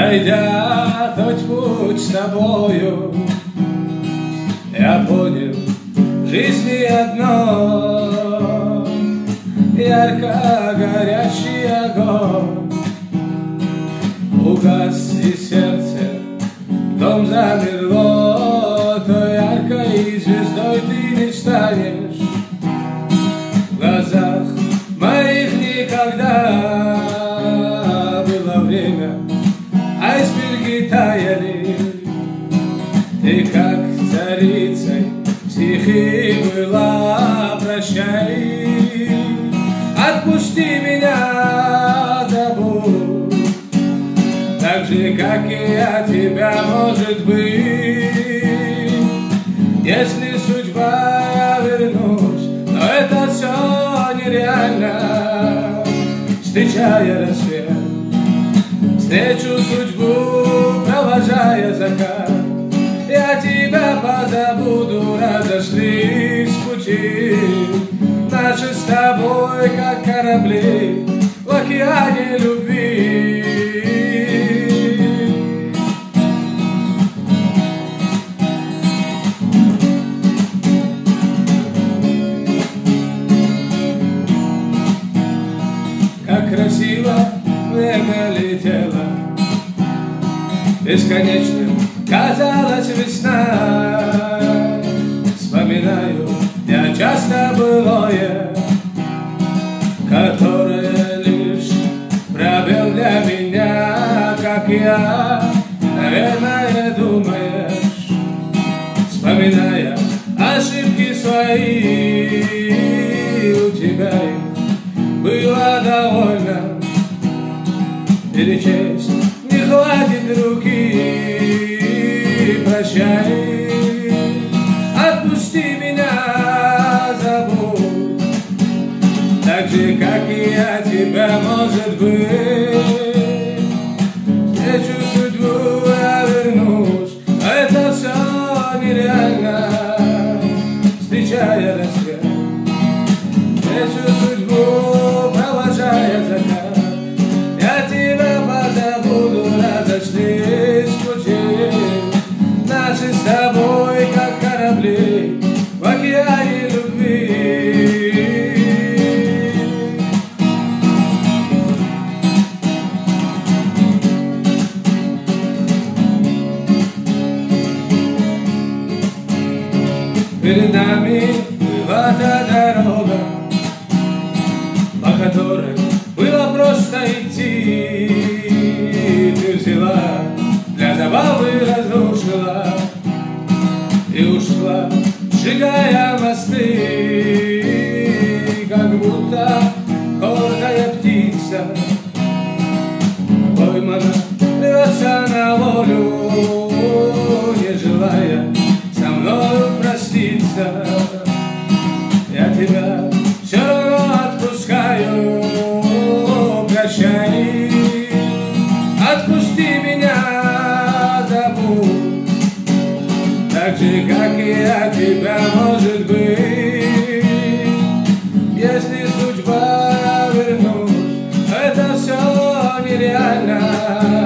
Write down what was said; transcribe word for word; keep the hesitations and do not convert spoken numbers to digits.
Пройдя тот путь с тобою, я понял, в жизни одно ярко горящий огонь. Угас и сердце, дом замерло, то яркой звездой ты не станешь. В глазах моих никогда было время, айсберги таяли. Ты как царицей стихи была, прощай, отпусти меня, забудь, так же, как и я тебя, может быть. Если судьба, я вернусь, но это все нереально. Встречая рассвет, встречу судьбу, провожая закат, я тебя позабуду, разошлись пути наши с тобой, как корабли в океане любви. Как красиво время летело, бесконечным казалась весна. Вспоминаю я часто былое, которое лишь пробел для меня, как я, наверное, думаешь, вспоминая ошибки свои, у тебя их было довольно, перечесть не хватит руки. Прощай, отпусти меня, забудь, так же, как и я тебя, может быть. Встречу судьбу, я вернусь, но это все нереально. Встречая рассвет, встречу судьбу, провожая закат, я тебя позабуду, разошлись пути наши с тобой, как корабли в океане любви. Перед нами была та дорога, по которой было просто идти. Ты взяла, для забавы разрушила и ушла, сжигая мосты, как будто гордая птица поймана, рвется на волю, не желая со мною проститься. Я тебя все равно отпускаю, прощай, отпусти меня, забудь, так же, как и я тебя, может быть. Если судьба, я вернусь, это все нереально.